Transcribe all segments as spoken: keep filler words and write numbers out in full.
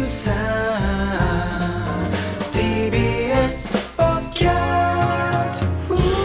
さん ティービーエス ポッドキャスト。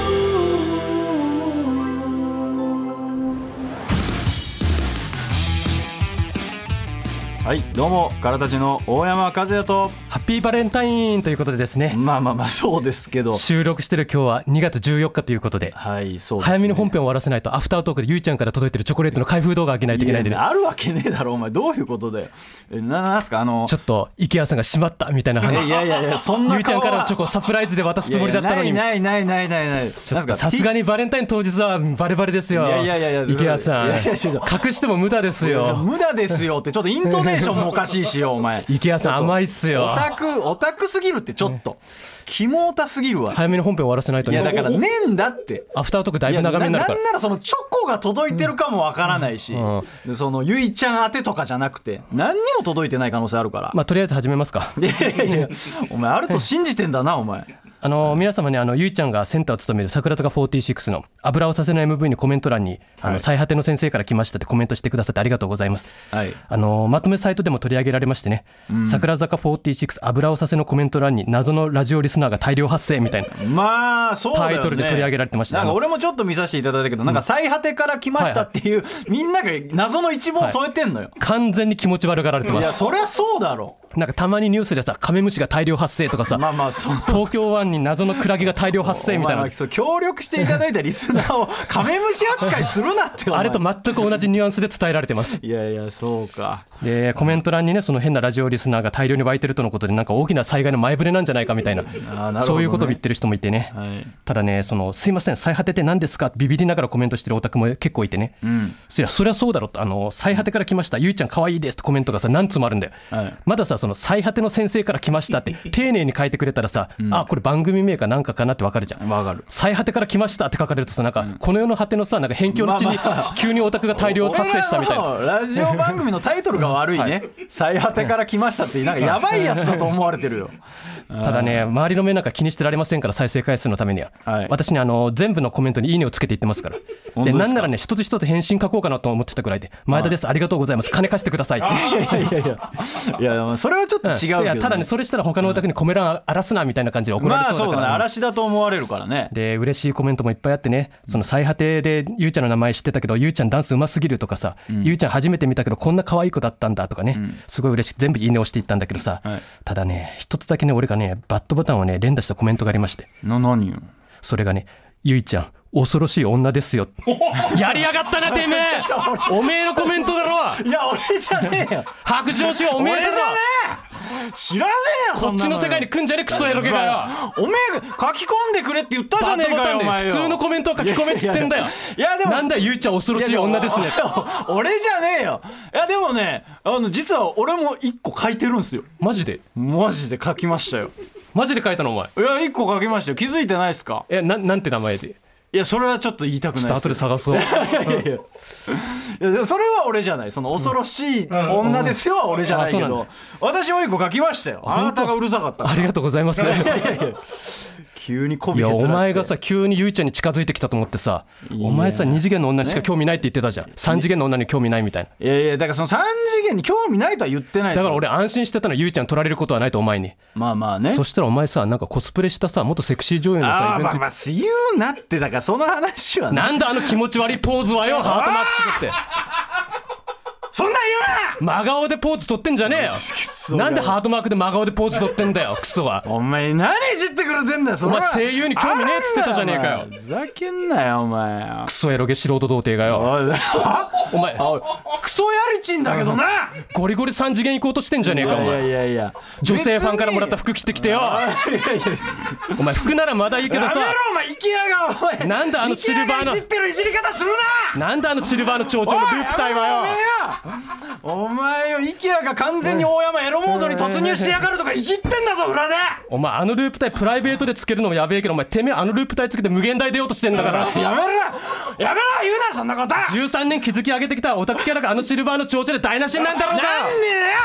はい、どうもからたちの大山和也とハッピーバレンタインということでですね、 まあまあまあそうですけど、 収録してる今日はにがつじゅうよっかということで、 はいそうですね、 早めに本編を終わらせないとアフタートークでゆいちゃんから届いてるチョコレートの開封動画あげないといけないんでね。 いやあるわけねえだろお前、どういうことだよ。えななんすかあのちょっと池谷さんがしまったみたいな話。 いやいやいやそんな顔はゆいちゃんからのチョコをサプライズで渡すつもりだったのに。 いやいやないないないないないない。 ちょっとさすがにバレンタイン当日はバレバレですよ。 いやいやいやいや池谷さん、 いやいやいや隠しても無駄ですよ。 無駄ですよってちょっとイントネーションもおかしいしよお前。 池谷さん甘いっすよ。 オタクオタクすぎるってちょっとキモオタすぎるわ。 早めに本編終わらせないとね。 いやだからねえんだって。 アフタートークだいぶ長めになるから。 いや な, なんならそのチョコが届いてるかもわからないし、うんうん、でそのゆいちゃん宛てとかじゃなくて何にも届いてない可能性あるから。 まあとりあえず始めますか。 いやいやいやお前あると信じてんだなお前。 あの皆様ね、あのゆいちゃんがセンターを務める桜坂フォーティーシックスの油をさせない エムブイ にコメント欄に、はい、あの最果ての先生から来ましたってコメントしてくださってありがとうございます、はい、あのまとめサイトでも取り上げられましてね、うん、桜坂フォーティーシックス油をさせのコメント欄に謎のラジオリスナーが大量発生みたいな、 まあそうだよね、 タイトルで取り上げられてました。 なんか俺もちょっと見させていただいたけど、うん、なんか最果てから来ましたっていう、はいはい、みんなが謎の一文添えてんのよ、はい、 完全に気持ち悪がられてます。 いやそりゃそうだろ。 なんかたまにニュースでさカメムシが大量発生とかさ、 まあまあその東京湾に謎のクラゲが大量発生みたいな。 そう協力していただいたリスナーをカメムシ扱いするなってあれと全く同じニュアンスで伝えられてます。 いやいやそうか。 でコメント欄にね、その変なラジオリスナーが大量に湧いてるとのことで、なんか大きな災害の前触れなんじゃないかみたいな、ね、そういうことを言ってる人もいてね、はい、ただね、そのすいません最果てって何ですかビビりながらコメントしてるオタクも結構いてね、うん、そりゃそりゃそうだろと、あの最果てから来ましたゆいちゃん可愛いですってコメントがさ何つもあるんだよ、はい、まださその最果ての先生から来ましたって丁寧に書いてくれたらさ、うん、あこれ番組名かなんかかなって分かるじゃん。分かる。最果てから来ましたって書かれるとさ、なんか、うん、この世の果てのさなんか辺境の地に急にオタクが大量発生したみたいな、まあまあ、 ラジオ番組のタイトルが悪いね、はい、最果てから来ましたってなんかやばいやつだと思われてるよ。 ただね、周りの目なんか気にしてられませんから、再生回数のためには、はい、私ねあの全部のコメントにいいねをつけていってますから。でなんならね一つ一つ返信書こうかなと思ってたくらいで、前田です、ありがとうございます、金貸してくださいって。いやいやいやいやそれはちょっと違うけど、ね、いやただねそれしたら他のオタクにコメ欄荒らすなみたいな感じで怒られそうだから、 まあそうだね、嵐だと思われるからね。 で嬉しいコメントもいっぱいあってね、その最果てでゆうちゃんの名前知ってたけどゆうちゃんダンスうますぎるとかさ、うん、ゆうちゃん初めて見たけどこんな可愛い子だったんだとかね、うん、すごい嬉しい、全部いいね押していったんだけどさ、はい、ただね一つだけね俺がねバッドボタンをね連打したコメントがありまして。 な何よ。 それがね、ゆいちゃん恐ろしい女ですよ。やりやがったなてめえおめえのコメントだろ。 いや俺じゃねえよ。 白状しようおめえだろ。 俺じゃねえ、知らねえよ。 こっちの世界に来んじゃねえクソエロゲかよ。 おめえ書き込んでくれって言ったじゃねえかよ。お前よ普通のコメントを書き込めっつってんだよ。 いやでもなんだよゆいちゃん恐ろしい女ですね。 俺じゃねえよ。いやでもね、あの実は俺も一個書いてるんですよ。 マジでマジで書きましたよ。マジで書いたのお前。 いや一個書きましたよ。気づいてないですか。 え な, なんて名前で。 いやそれはちょっと言いたくないです。 後で探そう。いやいやいやいやでもそれは俺じゃない。その恐ろしい女ですよは俺じゃないけど、私も一個書きましたよ。あなたがうるさかったから。 ありがとうございます。いやいやいや急に媚びへつらって。 いやお前がさ急にゆいちゃんに近づいてきたと思ってさ、お前さに次元の女にしか興味ないって言ってたじゃん、ね、さん次元の女に興味ないみたいな。 いやいやだからそのさん次元に興味ないとは言ってないですよ。 だから俺安心してたのゆいちゃん取られることはないとお前に。 まあまあね。 そしたらお前さなんかコスプレしたさ元セクシー女優のさイベント。 あまあまあ言うなって。だからその話は、ね、 なんだあの気持ち悪いポーズはよ。ハートマーク作ってそんなん言うな。真顔でポーズ取ってんじゃねえよ。なんでハートマークで真顔でポーズ取ってんだよクソは。 お前何いじってくれてんだよ。それお前声優に興味ねえっつってたじゃねえかよ。 ふざけんなよお前。 クソエロゲ素人童貞がよ。お前クソやりちんだけどな。 ゴリゴリさん次元行こうとしてんじゃねえかお前。 いやいやいや女性ファンからもらった服着てきてよ。お前服ならまだいいけどさ。 やめろお前イケアがお前。 なんだあのシルバーのイケアがいじってるいじり方するな。 なんだあのシルバーの蝶々のループ体はよ。 お前よイケアが完全に大山エロモードに突入してやがるとかいじってんだぞ裏で。 お前あのループ体プライベートでつけるのもやべえけどお前てめえあのループ体つけて無限大出ようとしてんだから。 やめろやめろ言うなそんなこと。 じゅうさんねん築き上げてきたオタクキャラがあのシルバーの蝶々で台無しになんだろうが。 なんでだよ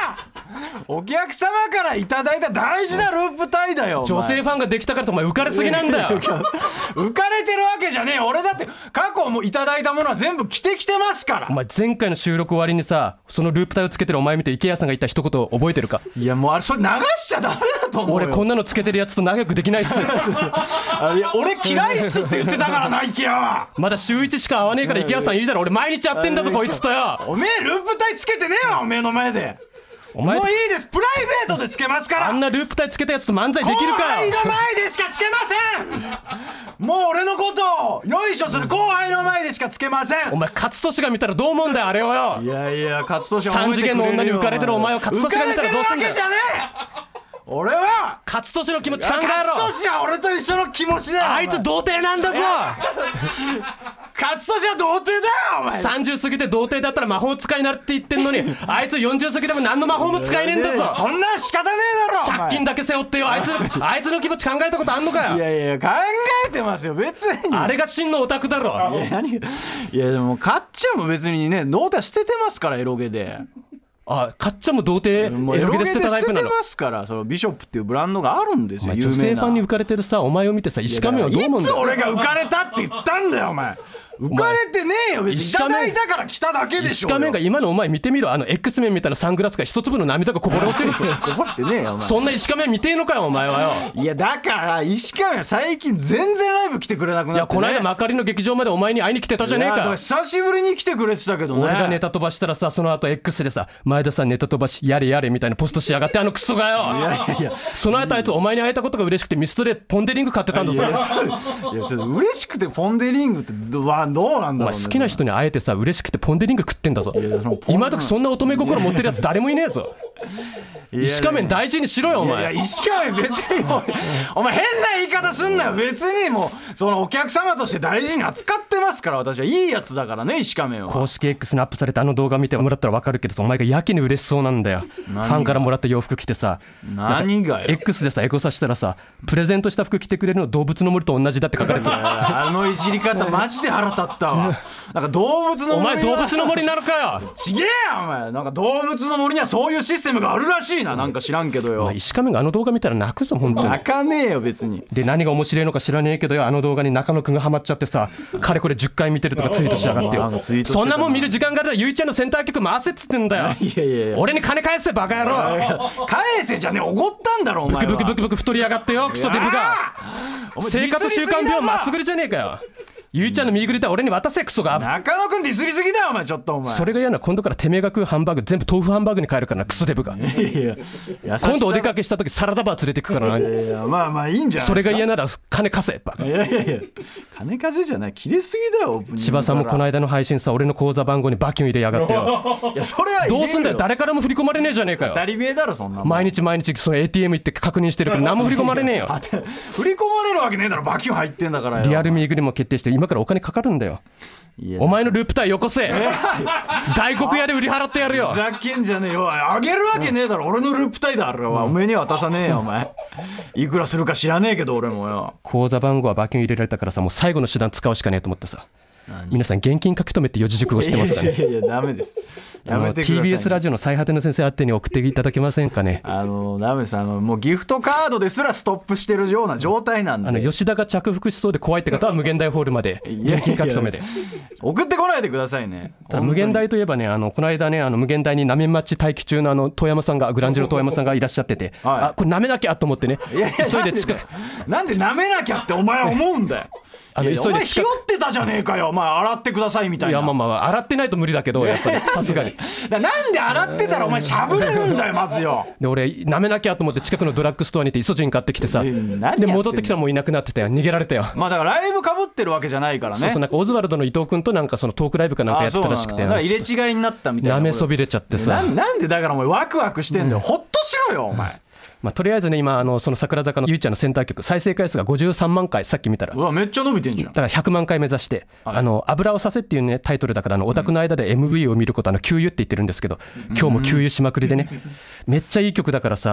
お客様からいただいた大事なループタイだよ。 女性ファンができたからってお前浮かれすぎなんだよ。 浮かれてるわけじゃねえよ。俺だって過去もいただいたものは全部着てきてますから。 お前前回の収録終わりにさ、そのループタイをつけてるお前見て池谷さんが言った一言覚えてるか？ いやもうあれそれ流しちゃダメだと思うよ。 俺こんなのつけてるやつと仲良くできないっす。 あいや俺嫌いっすって言ってたからな、池谷は。まだ週一しか会わねえから池谷さん言いたら俺毎日会ってんだぞこいつとよ。 おめえループタイつけてねえわ、おめえの前で。 お前もういいです、プライベートでつけますから。 あんなループタイつけたやつと漫才できるかよ。 後輩の前でしかつけません。もう俺のことをよいしょする後輩の前でしかつけません。 お前勝利が見たらどう思うんだよあれをよ。 いやいや勝利三次元の女に浮かれてるお前を勝利が見たらどうすんだよ。 浮かれてるわけじゃねえ。俺は勝利の気持ち考えろ。 勝利は俺と一緒の気持ちだよ。 あいつ童貞なんだぞ。 勝利は童貞だよお前。 さんじゅう過ぎて童貞だったら魔法使いになるって言ってんのに、あいつよんじゅう過ぎても何の魔法も使えねえんだぞ。 そんな仕方ねえだろ。 借金だけ背負ってよ。あいつあいつの気持ち考えたことあんのかよ。 いやいや考えてますよ別に。 あれが真のオタクだろ。 いや何いやでもかっちゃんも別にねノータ捨ててますからエロゲで。 あ、かっちゃんも童貞エロゲで捨てたタイプなの。 エロゲで捨ててますから。そのビショップっていうブランドがあるんですよ。 女性ファンに浮かれてるさお前を見てさ、石亀はどう思うんだよ。 いつ俺が浮かれたって言ったんだよお前。浮かれてねえよ別に。いただいたから来ただけでしょ。 石亀が今のお前見てみろ。あの X メンみたいなサングラスが一粒の涙がこぼれ落ちるぞ。 こぼれてねえよお前。 そんな石亀見てえのかよお前はよ。 いやだから石亀は最近全然ライブ来てくれなくなって、ね、 いやこの間幕張の劇場までお前に会いに来てたじゃねえか。 久しぶりに来てくれてたけどね。 俺がネタ飛ばしたらさ、その後 X でさ、前田さんネタ飛ばしやれやれみたいなポストしやがって、あのクソがよ。いやいやいや、その後あいつお前に会えたことが嬉しくてミストでポンデリング買ってたんだぞ。いやいやそれ嬉しくてポンデリングってどうなんだろうね。お前好きな人に会えてさ嬉しくてポンデリング食ってんだぞ。今時そんな乙女心持ってるやつ誰もいねえぞ。石仮面大事にしろよお前。 いやいや石仮面別にお前変な言い方すんなよ。別にもうそのお客様として大事に扱ってますから。私はいいやつだからね石仮面は。 公式 X にアップされたあの動画見てもらったら分かるけどさ、お前がやけに嬉しそうなんだよ。ファンからもらった洋服着てさ、 何がよ X でさエゴサしたらさ、プレゼントした服着てくれるの動物の森と同じだって書かれてた。 あのいじり方マジで腹立ったわ。なんか動物の森はお前動物の森なのかよ。 ちげえよお前。なんか動物の森にはそういうシステムがあるらしいな。なんか知らんけどよ。 石仮面があの動画見たら泣くぞ本当に。 泣かねえよ別に。 で何が面白いのか知らねえけどよ、あの動画に中野くんがハマっちゃってさ、かれこれじゅっかい見てるとかツイートしやがってよ。そんなもん見る時間があるらゆいちゃんのセンター曲回せっつってんだよ。 いやいやいや俺に金返せバカ野郎。 返せじゃねえ、おごったんだろお前は。 ブクブクブクブク太りやがってよクソデブが。生活習慣病まっすぐりじゃねえかよ。ゆいちゃんのミーグリター俺に渡せクソが。 中野くんディスりすぎだよお前。ちょっとお前それが嫌なら今度からてめえが食うハンバーグ全部豆腐ハンバーグに変えるからなクソデブが。いやいや今度お出かけした時サラダバー連れてくからな。 いやいやまあまあいいんじゃないですか。 それが嫌なら金貸せバカ。 いやいやいや金貸せじゃない、切れすぎだよオープニングから。 千葉さんもこの間の配信さ、俺の口座番号にバキュン入れやがってよ。 いやそれはどうすんだよ、誰からも振り込まれねえじゃねえかよ。 当たり前だろそんな。 毎日毎日その エーティーエム 行って確認してるけど何も振り込まれねえよ。 振り込まれるわけねえだろ、バキュン入ってんだからよ。 リアルミーグリも決定して今からお金かかるんだよ。お前のループタイよこせ。大黒屋で売り払ってやるよ。 ふざけんじゃねえよ。あげるわけねえだろ、俺のループタイだろ、うん、おめえには渡さねえよお前。いくらするか知らねえけど俺もよ。口座番号はバキュン入れられたからさ、もう最後の手段使うしかねえと思ってさ。皆さん現金書き留めって四字熟語してますかね。 いやいやいやダメです。やめてください、ね、 ティービーエス ラジオの最果ての先生宛てに送っていただけませんかね。 あのダメです。あのもうギフトカードですらストップしてるような状態なんで。 あの吉田が着服しそうで怖いって方は無限大ホールまで現金書き留めで送ってこないでくださいね。 ただ無限大といえばね、あのこの間ね、あの無限大になめ待ち待機中のあの遠山さんがグランジの遠山さんがいらっしゃってて、はい、あこれなめなきゃと思ってね、 いやいや急いで近くなんでなめなきゃってお前は思うんだよ。あの急いでお前ひよってたじゃねえかよお前、洗ってくださいみたいな。 いやまあまあ洗ってないと無理だけどやっぱりさすがになんで洗ってたらお前しゃぶれるんだよまずよ。 で俺舐めなきゃと思って近くのドラッグストアに行ってイソジン買ってきてさ、で戻ってきたらもういなくなってたよ。逃げられたよ。 まあだからライブかぶってるわけじゃないからね。 そうそう、なんかオズワルドの伊藤君となんかそのトークライブかなんかやってたらしくて、 だから入れ違いになったみたいな。 舐めそびれちゃってさ。 な, なんでだからお前ワクワクしてんだよ、うん、ほっとしろよお前。 まあ、とりあえずね今あのその桜坂のゆいちゃんのセンター曲再生回数がごじゅうさんまんかい、さっき見たら。 うわめっちゃ伸びてんじゃん。 だからひゃくまんかい目指して、はい、あの油をさせっていうねタイトルだから、あのオタクの間で エムブイ を見ることあの給油って言ってるんですけど、今日も給油しまくりでね、めっちゃいい曲だからさ、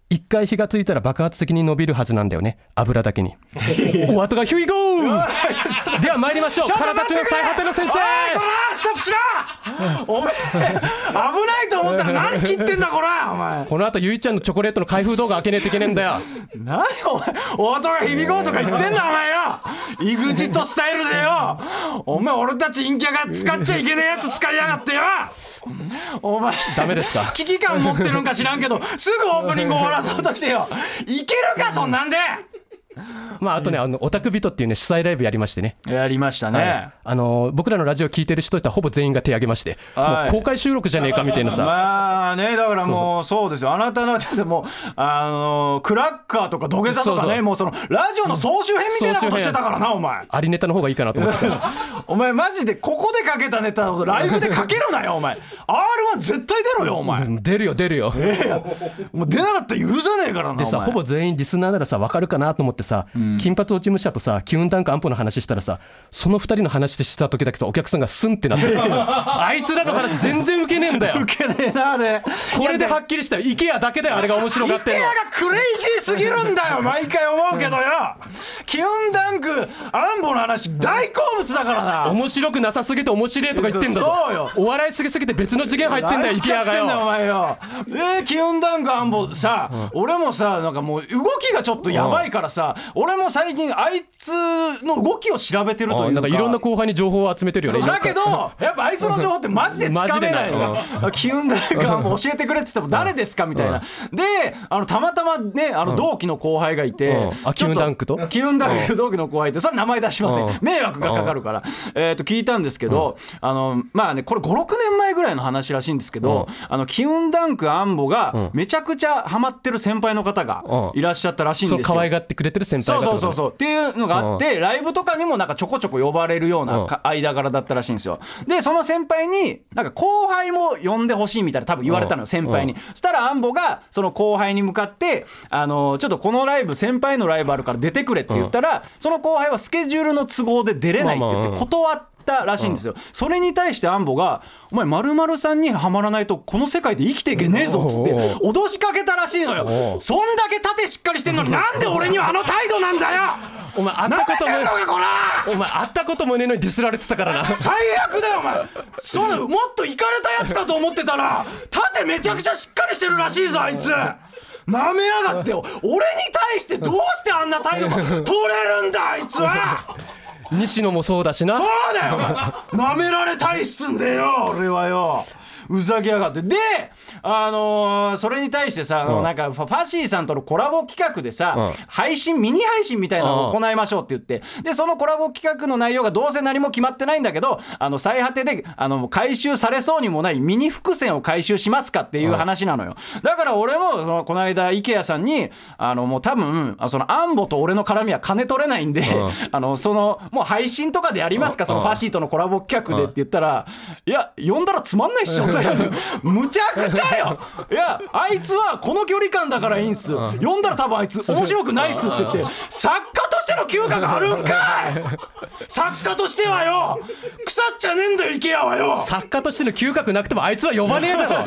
一回火がついたら爆発的に伸びるはずなんだよね、油だけに。お後がヒュイゴーでは参りましょう、体たちの最果ての先生。 ストップしろお前危ないと思ったら何切ってんだこらお前。 この後ゆいちゃんのチョコレートの開封動画開けねえといけねえんだよ。 何お前お後が響こうとか言ってんだお前よ。イグジットスタイルでよお前俺たち陰キャが使っちゃいけねえやつ使いやがってよ。お前ダメですか。 危機感持ってるんか知らんけどすぐオープニング終わらそうとしてよ。いけるかそんなんで。 まああとね、あのオタクビトっていうね主催ライブやりましてね。 やりましたね、はい、 あの僕らのラジオ聞いてる人いたらほぼ全員が手挙げまして、はい、もう公開収録じゃねえかみたいなさ。 まあね、だからもうそうですよ、あなたのでもあのクラッカーとか土下座とかね、そうそう、もうそのラジオの総集編みたいなことしてたからなお前。 ありネタの方がいいかなと思ってたお前マジでここでかけたネタをライブでかけるなよお前。 アールワン 絶対出ろよお前。 出るよ出るよ、 えー、もう出なかったら許さねえからな。 でさ、ほぼ全員リスナーならさ分かるかなと思ってさ、うん、金髪落ち武者とさキュンダンク安保の話したらさ、そのふたりの話でした時だけさお客さんがスンってなってさあいつらの話全然ウケねえんだよ。 ウケねえなあれ。 これではっきりしたよ、イケアだけだよあれが面白がってんの。 イケアがクレイジーすぎるんだよ毎回思うけどよ。キュンダンクアンボの話大好物だからな。 面白くなさすぎて面白いとか言ってんだぞ。 そうよ、 お笑いすぎすぎて別の次元入ってんだよイケアがよ。 お前よ。えー、キュンダンクアンボさ、うん、俺もさなんかもう動きがちょっとやばいからさ、うん、俺も最近あいつの動きを調べてるというか、 なんかいろんな後輩に情報を集めてるよね。 だけどやっぱあいつの情報ってマジでつかめないの。キュンダンクアンボ教えてくれって言っても誰ですかみたいな、うん、であのたまたまねあの同期の後輩がいて、うん、 あキュンダンクとキュンダンク同期の後輩ってそれ名前出しません、うん、迷惑がかかるから、えー、と聞いたんですけど、うん、あのまあねこれごろくねんまえぐらいの話らしいんですけど、うん、あのキュンダンクアンボがめちゃくちゃハマってる先輩の方がいらっしゃったらしいんですよ。 そう可愛がってくれてる先輩が。 そうそうそうっていうのがあって、うん、ライブとかにもなんかちょこちょこ呼ばれるような間柄だったらしいんですよ。でその先輩になんか後輩も呼んでほしいみたいな多分言われたのよ先輩に。そしたらアンボがその後輩に向かってあのちょっとこのライブ先輩のライブあるから出てくれって言ったら、その後輩はスケジュールの都合で出れないって言って断ったらしいんですよ。それに対してアンボがお前〇〇さんにはまらないとこの世界で生きていけねえぞっつって脅しかけたらしいのよ。そんだけ盾しっかりしてんのになんで俺にはあの態度なんだよ。 お前会ったこともお前会ったこともねえのにディスられてたからな。 最悪だよお前。そのもっとイカれたやつかと思ってたら盾めちゃくちゃしっかりしてるらしいぞあいつ。なめやがってよ。俺に対してどうしてあんな態度が取れるんだあいつは。 西野もそうだしな。 そうだよなめられたいっすんでよ俺はよ。うざぎやがって。で、あのー、それに対してさ、うん、なんかファシーさんとのコラボ企画でさ、うん、配信ミニ配信みたいなのを行いましょうって言って、でそのコラボ企画の内容がどうせ何も決まってないんだけど、あの最果てであの回収されそうにもないミニ伏線を回収しますかっていう話なのよ。だから俺もそのこの間 IKEA さんにあのもう多分そのアンボと俺の絡みは金取れないんで、うん、あのそのもう配信とかでやりますか、そのファシーとのコラボ企画でって言ったら、いや呼んだらつまんないっしょむちゃくちゃよ。いやあいつはこの距離感だからいいんす、うん、呼んだら多分あいつ面白くないっすって言って作家としての嗅覚あるんかい作家としてはよ腐っちゃねえんだよ IKEA はよ。 作家としての嗅覚なくてもあいつは呼ばねえだろ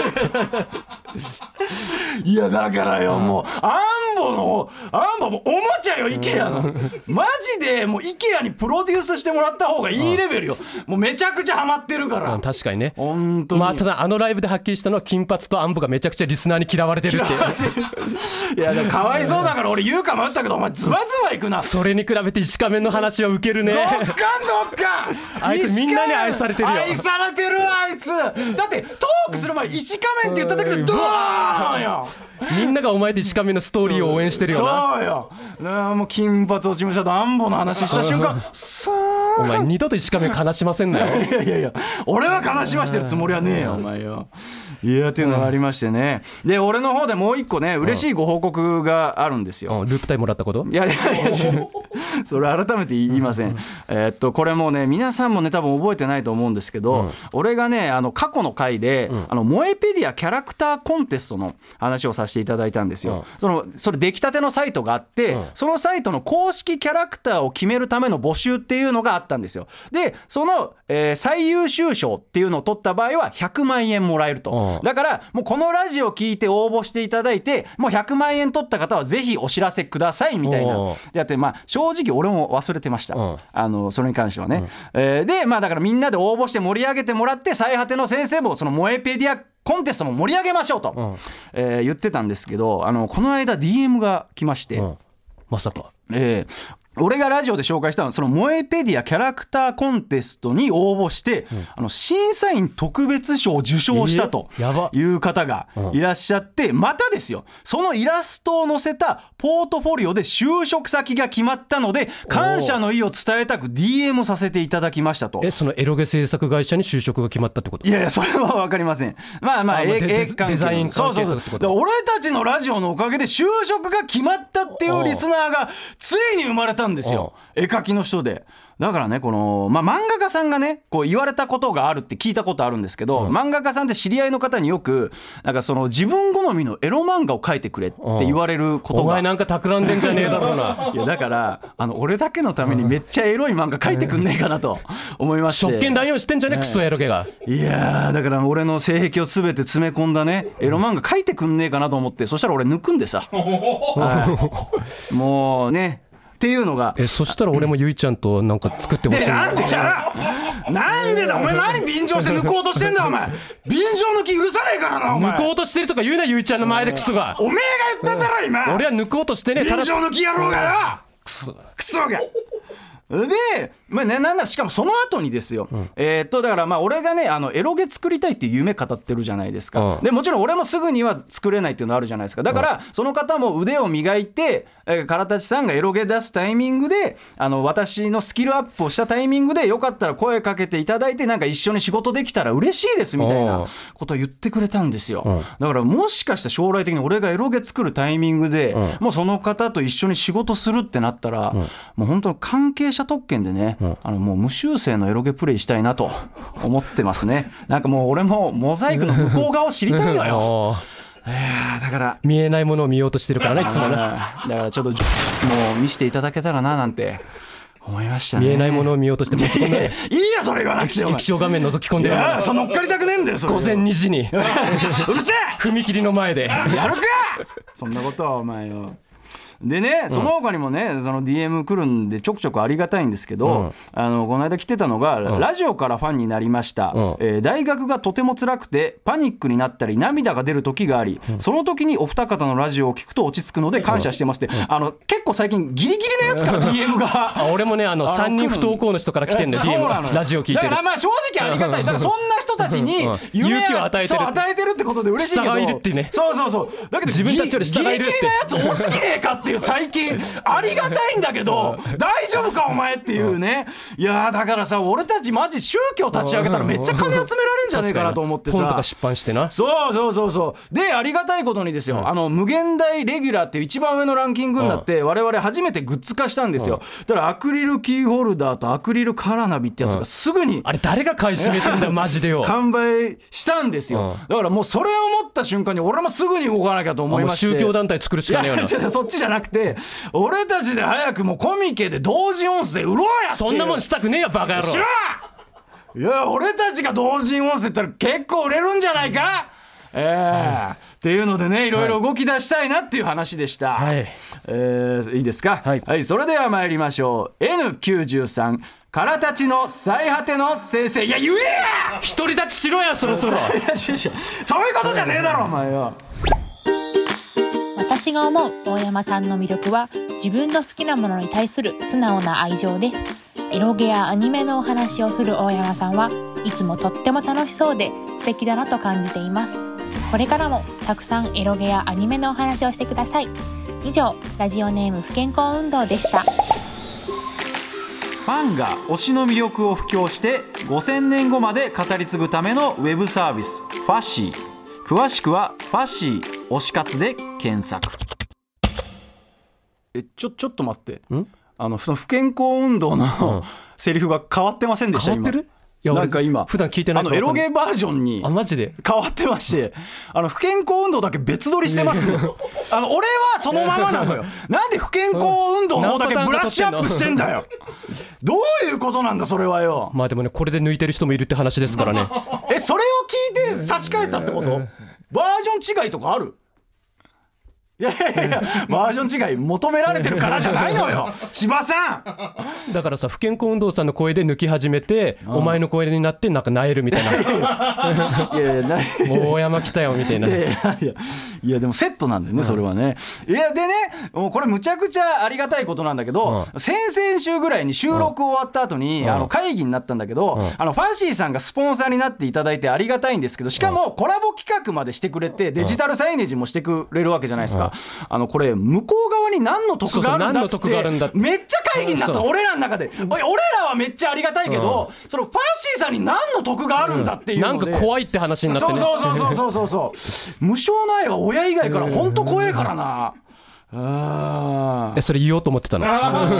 いやだからよ、もうアンボのアンボもおもちゃよ IKEA のマジでもう IKEA にプロデュースしてもらった方がいいレベルよ。もうめちゃくちゃハマってるから、 うん、確かにね。 本当に。 まあただあのライブではっきりしたのは金髪とアンボがめちゃくちゃリスナーに嫌われてるっていやでもかわいそうだから俺言うか迷ったけどお前ズバズバいくな。 それに比べて石仮面の話はウケるね。 どっかんどっかんあいつみんなに愛されてるよ。 愛されてるあいつだってトークする前石仮面って言っただけでドーンよ。 みんながお前で石仮面のストーリーを応援してるよな。 そうよ。なもう金髪落ち武者とアンボの話した瞬間スーン。 お前二度と石仮面悲しませんなよ。 いやいやいや俺は悲しましてるつもりはねえよお前よ。いやっていうのがありましてね、うん、で俺の方でもう一個ね嬉しいご報告があるんですよ、 うん、ループタイムもらったこと。 いやいやいやそれ改めて言いません、えー、っとこれもね皆さんもね多分覚えてないと思うんですけど、うん、俺がねあの過去の回で、うん、あのモエペディアキャラクターコンテストの話をさせていただいたんですよ、うん、そのそれ出来たてのサイトがあって、うん、そのサイトの公式キャラクターを決めるための募集っていうのがあったんですよ。でその、えー、最優秀賞っていうのを取った場合はひゃくまんえんもらえると、うん、だからもうこのラジオ聞いて応募していただいてもうひゃくまんえん取った方はぜひお知らせくださいみたいなでやって、まあ、正直俺も忘れてました、うん、あのそれに関してはね、うんえー、でまあだからみんなで応募して盛り上げてもらって最果ての先生もそのモエペディアコンテストも盛り上げましょうと、うんえー、言ってたんですけどあのこの間 ディーエム が来まして、うん、 まさか、 えー俺がラジオで紹介したのはそのモエペディアキャラクターコンテストに応募して、うん、あの審査員特別賞を受賞したという方がいらっしゃって、またですよそのイラストを載せたポートフォリオで就職先が決まったので感謝の意を伝えたく ディーエム させていただきましたと。 えそのエロゲ制作会社に就職が決まったってこと？ いやいやそれは分かりません。まあまああ、まあ、デ, デザイン関係そうそうそう俺たちのラジオのおかげで就職が決まったっていうリスナーがついに生まれたんですよ。絵描きの人でだからねこの、まあ、漫画家さんがねこう言われたことがあるって聞いたことあるんですけど、うん、漫画家さんって知り合いの方によくなんかその自分好みのエロ漫画を描いてくれって言われることが、 お前なんか企んでんじゃねえだろうな。 いやだからあの俺だけのためにめっちゃエロい漫画描いてくんねえかなと思いまして、 職権乱用してんじゃね、ねクソエロゲが。 いやだから俺の性癖を全て詰め込んだねエロ漫画描いてくんねえかなと思って、そしたら俺抜くんでさ、はい、もうねっていうのがえそしたら俺もゆいちゃんとなんか作ってほしい。 なんでだなんでだお前何便乗して抜こうとしてんだお前便乗抜き許さねえからなお前。 抜こうとしてるとか言うなゆいちゃんの前でクソが。 おめえが言ったんだろ今。 俺は抜こうとしてね。 便乗抜き野郎がよクソクソがで、まあね、なんならしかもその後にですよ、うん、えー、っとだからまあ俺がねあのエロゲ作りたいっていう夢語ってるじゃないですか、うん、でもちろん俺もすぐには作れないっていうのあるじゃないですか。だから、うん、その方も腕を磨いて、えー、からたちさんがエロゲ出すタイミングであの私のスキルアップをしたタイミングでよかったら声かけていただいてなんか一緒に仕事できたら嬉しいですみたいなことを言ってくれたんですよ、うん、だからもしかしたら将来的に俺がエロゲ作るタイミングで、うん、もうその方と一緒に仕事するってなったら、うん、もう本当に関係者特権でね、うん、あのもう無修正のエロゲプレイしたいなと思ってますね。なんかもう俺もモザイクの向こう側を知りたいのよ。いやだから見えないものを見ようとしてるからねいつもね。だからちょっともう見せていただけたらななんて思いましたね。 見えないものを見ようとしてもいやいやそれ言わなくて液晶画面覗き込んでる。いやその乗っかりたくねえんだよそれ。 午前にじにうるせえ踏切の前でやるかそんなことはお前よ。でね、その他にもね、うん、その ディーエム 来るんでちょくちょくありがたいんですけど、うん、あのこの間来てたのが、うん、ラジオからファンになりました、うんえー、大学がとても辛くてパニックになったり涙が出る時があり、うん、その時にお二方のラジオを聞くと落ち着くので感謝してますって、うん、あの結構最近ギリギリのやつから ディーエム があ俺もねあのさんにん不登校の人から来てんだよ ディーエム がラジオ聞いてる。 だからまあ正直ありがたい。だからそんな人たちに勇気を与えてるそう与えてるってことで嬉しいけど下がいるってね。 そうそうそうだけど自分たちより下がいるってギリギリなやつ多すぎねえかっていう最近ありがたいんだけど大丈夫かお前っていうね。いやだからさ俺たちマジ宗教立ち上げたらめっちゃ金集められんじゃねえかなと思ってさ本とか出版してな。 そうそうそうそうでありがたいことにですよ、うん、あの無限大レギュラーっていう一番上のランキングになって我々初めてグッズ化したんですよ。だからアクリルキーホルダーとアクリルカラナビってやつがすぐに、 うん、あれ誰が買い占めてんだよマジでよ完売したんですよ、うん、だからもうそれを思った瞬間に俺もすぐに動かなきゃと思いまして。 宗教団体作るしかねえよな。 いやそっちじゃなくて俺たちで早くもうコミケで同時音声売ろうやって。 そんなもんしたくねえよバカ野郎。 知らんいや俺たちが同時音声って言ったら結構売れるんじゃないか、えーうんっていうのでねいろいろ動き出したいなっていう話でした、はいえー、いいですか、はいはい、それでは参りましょう。 エヌきゅうじゅうさん からたちの最果ての先生。いや言えや独り立ちしろやそろそろそういうことじゃねえだろお前よ。 私が思う大山さんの魅力は自分の好きなものに対する素直な愛情です。エロゲやアニメのお話をする大山さんはいつもとっても楽しそうで素敵だなと感じています。これからもたくさんエロゲやアニメのお話をしてください。以上ラジオネーム不健康運動でした。ファンが推しの魅力を布教してごせんねんごまで語り継ぐためのウェブサービスファシー。詳しくはファシー推し活で検索。えちょちょっと待ってんあの不健康運動の、うん、セリフが変わってませんでした。 変わってる？いやなんか今普段聞いてないあのエロゲーバージョンに変わってまして、あの不健康運動だけ別撮りしてますよ。あの俺はそのままなのよ。なんで不健康運動の方だけブラッシュアップしてんだよ。どういうことなんだそれはよ。 まあでもね、これで抜いてる人もいるって話ですからね。 え、それを聞いて差し替えたってこと？バージョン違いとかある？いやいやいや、バージョン違い求められてるからじゃないのよ千葉さん。だからさ、不健康運動さんの声で抜き始めて、お前の声になってなんか萎えるみたいな。いやいや、もう大山来たよみたいな。 いやいやいや、いやでもセットなんだよね、それはね。いやでね、もうこれむちゃくちゃありがたいことなんだけど、うん、先々週ぐらいに収録終わった後に、うん、あの会議になったんだけど、うん、あのファシーさんがスポンサーになっていただいてありがたいんですけど、しかもコラボ企画までしてくれて、デジタルサイネージもしてくれるわけじゃないですか。うん、あのこれ向こう側に何の得があるんだっつってめっちゃ会議になった。俺らの中で俺らはめっちゃありがたいけど、そのファシーさんに何の得があるんだっていうので、 なんか怖いって話になってね。 そうそうそうそうそうそう無償の愛は親以外から本当怖えからな。 あそれ言おうと思ってたの。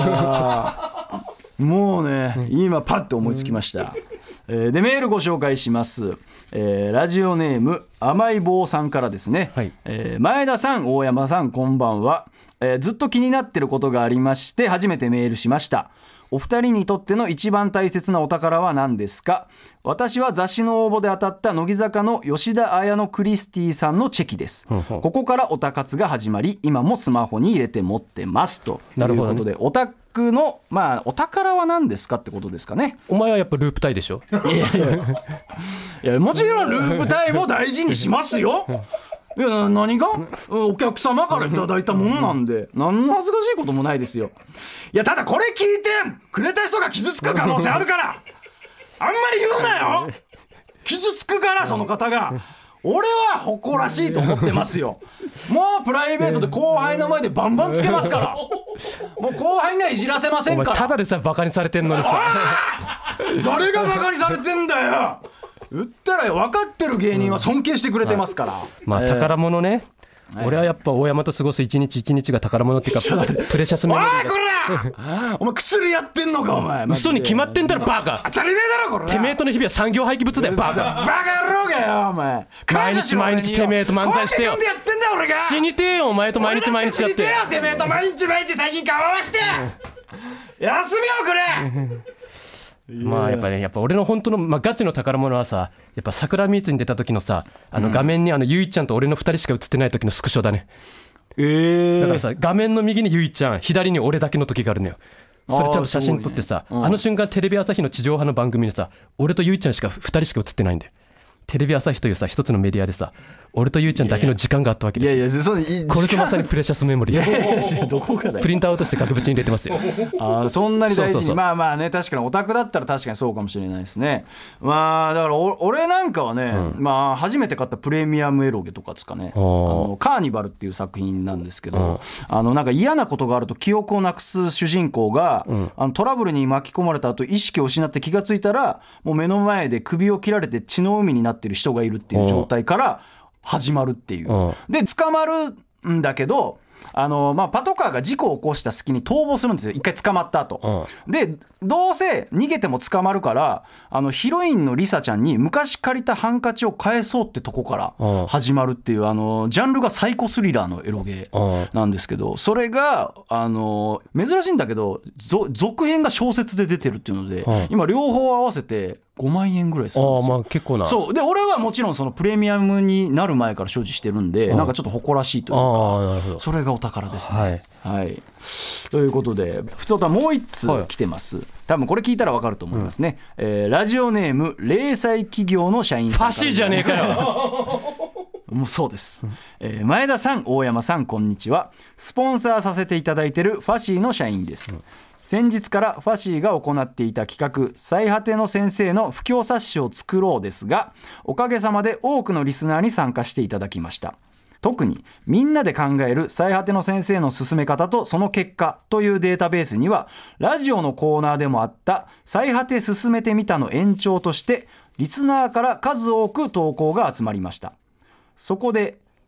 もうね、今パッと思いつきました。えー、でメールご紹介します。えー、ラジオネーム甘い棒さんからですね、はい、えー、前田さん大山さんこんばんは、えー、ずっと気になってることがありまして初めてメールしました。お二人にとっての一番大切なお宝は何ですか？私は雑誌の応募で当たった乃木坂の吉田彩乃クリスティさんのチェキです。ほうほう、ここからオタ活が始まり今もスマホに入れて持ってますということで、ね、オタクの、まあ、お宝は何ですかってことですかね。 お前はやっぱループタイでしょ。いやいやいやもちろんループタイも大事にしますよ。いや何がお客様からいただいたものなんで何の恥ずかしいこともないですよ。いやただこれ聞いてくれた人が傷つく可能性あるからあんまり言うなよ。傷つくからその方が。俺は誇らしいと思ってますよ。もうプライベートで後輩の前でバンバンつけますから。もう後輩にはいじらせませんから。 ただでさバカにされてんのにさ。 誰がバカにされてんだよ。言ったらよ分かってる芸人は尊敬してくれてますから、うん、 まあ宝物ね、えー、俺はやっぱ大山と過ごす一日一日が宝物っていうかプレシャスメモリー。 おいこらお前薬やってんのかお前。 嘘に決まってんだろバカ。 当たり前だろこれ。 てめえとの日々は産業廃棄物だよバカ。 バカ野郎がよお前。 毎日毎日てめえと漫才してよ。 やってんだ俺が。 死にてえよお前と毎日毎日やって。死にてえよてめえと毎日毎日最近顔合わして休みをくれ。まあやっぱね、やっぱ俺の本当の、まあ、ガチの宝物はさ、やっぱ桜ミーツに出た時のさ、あの画面にあのゆいちゃんと俺のふたりしか映ってない時のスクショだね。えー、だからさ画面の右にゆいちゃん左に俺だけの時があるのよ。それちゃんと写真撮ってさ、 あ,、ね、うん、あの瞬間テレビ朝日の地上波の番組にさ俺とゆいちゃんしかふたりしか映ってないんだよ。テレビ朝日というさ一つのメディアでさ俺とゆいちゃんだけの時間があったわけですよ。いやいやそういこれとまさにプレシャスメモリー。いやいやどこかだよ。プリントアウトして額縁に入れてますよ。 あそんなに大事に。そうそうそう、まあまあね確かにオタクだったら確かにそうかもしれないですね。まあだから俺なんかはね、うん、まあ初めて買ったプレミアムエロゲとかですかね。あのカーニバルっていう作品なんですけど、あのなんか嫌なことがあると記憶をなくす主人公が、うん、あのトラブルに巻き込まれた後意識を失って気がついたらもう目の前で首を切られて血の海になってる人がいるっていう状態から始まるっていう。で捕まるんだけどあの、まあ、パトカーが事故を起こした隙に逃亡するんですよ。一回捕まった後でどうせ逃げても捕まるからあのヒロインのリサちゃんに昔借りたハンカチを返そうってとこから始まるっていうあのジャンルがサイコスリラーのエロゲーなんですけど、それがあの珍しいんだけど続編が小説で出てるっていうので今両方合わせてごまんえんぐらいするんですよ。 あ、まあ結構な。そうで俺はもちろんそのプレミアムになる前から所持してるんでなんかちょっと誇らしいというか、あ、なるほど、それがお宝ですね。はい、はい、ということで普通とはもう一通来てます、はい、多分これ聞いたら分かると思いますね、うん、えー、ラジオネーム零細企業の社員さん。 ファシーじゃねえかよ。 もうそうです、えー、前田さん大山さんこんにちは。スポンサーさせていただいているファシーの社員です、うん。先日からファシーが行っていた企画最果ての先生の布教冊子を作ろうですがおかげさまで多くのリスナーに参加していただきました。特にみんなで考える最果ての先生の進め方とその結果というデータベースにはラジオのコーナーでもあった最果て進めてみたの延長としてリスナーから数多く投稿が集まりました。そこで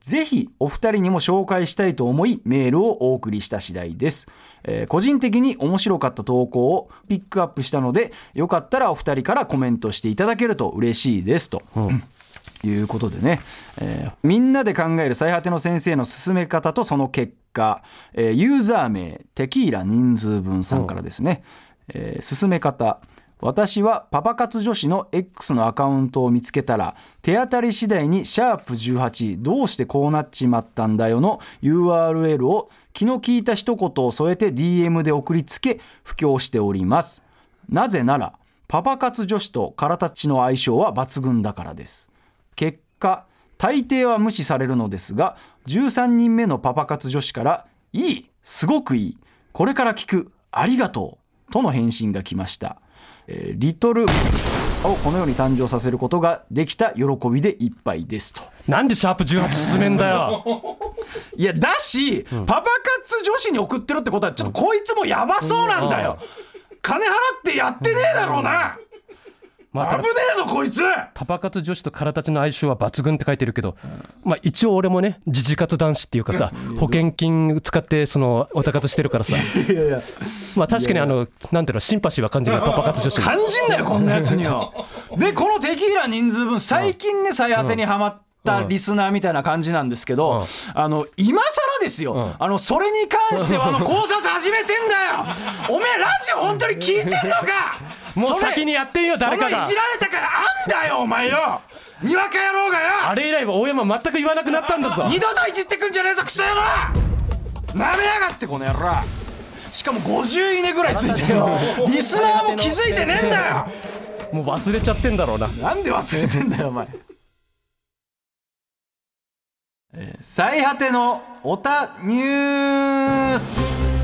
ぜひお二人にも紹介したいと思いメールをお送りした次第です。えー、個人的に面白かった投稿をピックアップしたので、よかったらお二人からコメントしていただけると嬉しいですと、うんいうことでね、えー、みんなで考える最果ての先生の進め方とその結果、えー、ユーザー名テキーラ人数分さんからですね、えー、進め方、私はパパ活女子の X のアカウントを見つけたら手当たり次第にシャープじゅうはちどうしてこうなっちまったんだよの ユーアールエル を気の利いた一言を添えて ディーエム で送りつけ布教しております。なぜならパパ活女子とカラタッチの相性は抜群だからです。結果大抵は無視されるのですが、じゅうさんにんめのパパ活女子からいい、すごくいい、これから聞く、ありがとうとの返信が来ました。えー、リトルをこのように誕生させることができた喜びでいっぱいですと。 なんでシャープじゅうはち進めんだよいやだし、うん、パパ活女子に送ってるってことはちょっとこいつもやばそうなんだよ、うん、金払ってやってねえだろうな、まあ、危ねえぞこいつ。 パパ活女子とカラタチの相性は抜群って書いてるけど、うん、まあ一応俺もね時事活男子っていうかさ、保険金使ってそのおたかつしてるからさ、いやいやまあ確かにあのなんていうのシンパシーは感じない、パパ活女子に感じんなよこんなやつにはでこのテキーラ人数分最近ね最果てにハマったリスナーみたいな感じなんですけど、うん、あの今更ですよ、うん、あのそれに関してはあの考察始めてんだよおめえラジオ本当に聞いてんのかもう先にやってんよ誰かが。 そのいじられたからあんだよお前よ、にわか野郎がよ。 あれ以来は大山全く言わなくなったんだぞ。 二度といじってくんじゃねえぞクソ野郎、なめやがってこの野郎。しかもごじゅういいねぐらいついてるリスナーも気づいてねえんだよもう忘れちゃってんだろうな。 なんで忘れてんだよお前えー、最果てのオタニュース。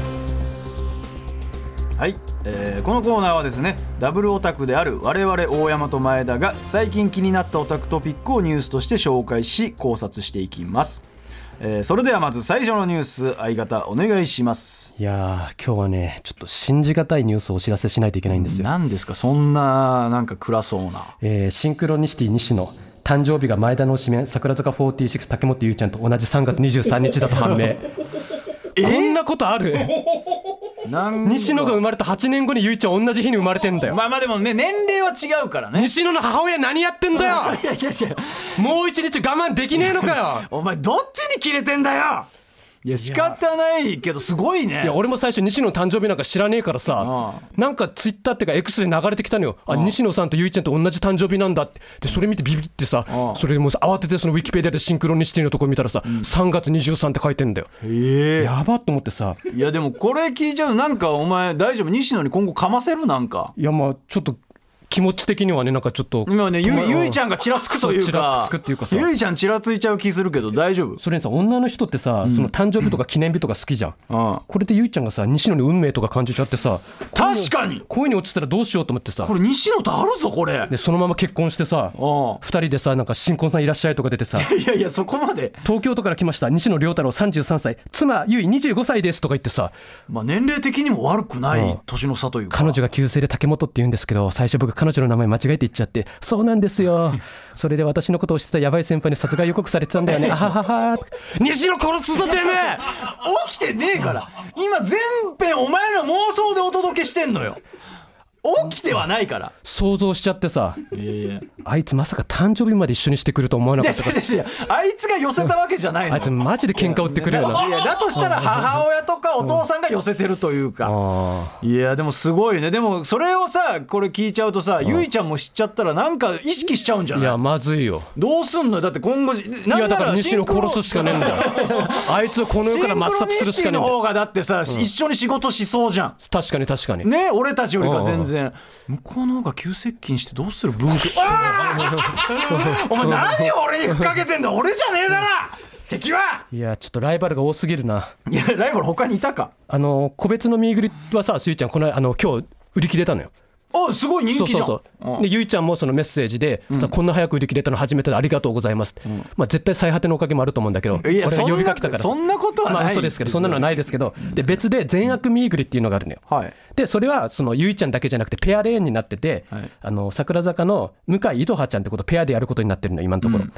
はい、えー、このコーナーはですねダブルオタクである我々大山と前田が最近気になったオタクトピックをニュースとして紹介し考察していきます。えー、それではまず最初のニュース、相方お願いします。 いやー今日はねちょっと信じがたいニュースをお知らせしないといけないんですよ。 何ですかそんななんか暗そうな、 えー、シンクロニシティ西野誕生日が前田の推しメン桜坂フォーティーシックス竹本優ちゃんと同じさんがつにじゅうさんにちだと判明こんなことある西野が生まれたはちねんごにゆいちゃん同じ日に生まれてんだよ。 まあまあでもね年齢は違うからね。 西野の母親何やってんだよいやいやいやもう一日我慢できねえのかよお前どっちにキレてんだよ。いや仕方ないけどすごいね。 いや俺も最初西野の誕生日なんか知らねえからさ、ああなんかツイッターってか X で流れてきたのよ。ああ西野さんとゆいちゃんと同じ誕生日なんだって。でそれ見てビビってさ、ああそれでもう慌ててそのウィキペディアでシンクロニシティのとこ見たらさ、うん、さんがつにじゅうさんって書いてんだよ。へえやばっと思ってさ。 いやでもこれ聞いちゃうなんかお前大丈夫西野に今後かませるなんか。 いやまあちょっと気持ち的にはねなんかちょっと今ね ゆ, ゆいちゃんがちらつくというかちらつくっていうかさゆいちゃんちらついちゃう気するけど大丈夫。 それにさ女の人ってさ、うん、その誕生日とか記念日とか好きじゃん、うん、これでゆいちゃんがさ西野に運命とか感じちゃってさ確かに恋に落ちたらどうしようと思ってさこれ西野とあるぞこれでそのまま結婚してさふたりでさなんか新婚さんいらっしゃいとか出てさいやいやそこまで東京都から来ました西野亮太郎さんじゅうさんさい妻ゆいにじゅうごさいですとか言ってさ、 まあ、年齢的にも悪くない年の差というか、 彼女が旧姓で竹本って言うんですけど最初僕彼女の名前間違えて言っちゃってそうなんですよそれで私のことを知ってたヤバい先輩に殺害予告されてたんだよねあははは西野殺すぞてめえ起きてねえから今全編お前の妄想でお届けしてんのよ。起きてはないから想像しちゃってさいやいやあいつまさか誕生日まで一緒にしてくると思わなかったから。 いやいやいやあいつが寄せたわけじゃないの、うん、 あいつマジで喧嘩売ってくるよな。 いやだとしたら母親とかお父さんが寄せてるというか、うん、いやでもすごいね。でもそれをさこれ聞いちゃうとさ、うん、ゆいちゃんも知っちゃったらなんか意識しちゃうんじゃない。 いやまずいよ。 どうすんのだって今後なんならいやだから西野殺すしかねえんだよあいつをこの世から抹殺するしかねえんだよ。シンクロニシティの方がだってさ、うん、一緒に仕事しそうじゃん。 確かに確かにね俺たちよりか全然、うんうん、向こうの方が急接近してどうする文章お前何を俺にふっかけてんだ俺じゃねえだろ敵は。 いやちょっとライバルが多すぎるな。 いやライバル他にいたか。 あの個別のミーグリはさすゆいちゃんこのあの今日売り切れたのよ。 あすごい人気じゃん。 そうそうそうでゆいちゃんもそのメッセージで、うん、こんな早く売り切れたの初めてでありがとうございます、うんまあ、絶対最果てのおかげもあると思うんだけどいや俺が呼びかけたからそんなことはない、 まあ、そうですけどそんなのはないですけどで別で善悪ミーグリっていうのがあるのよ、はい、でそれはそのゆいちゃんだけじゃなくてペアレーンになってて、はい、あの桜坂の向井いとはちゃんってことペアでやることになってるの今のところ、うん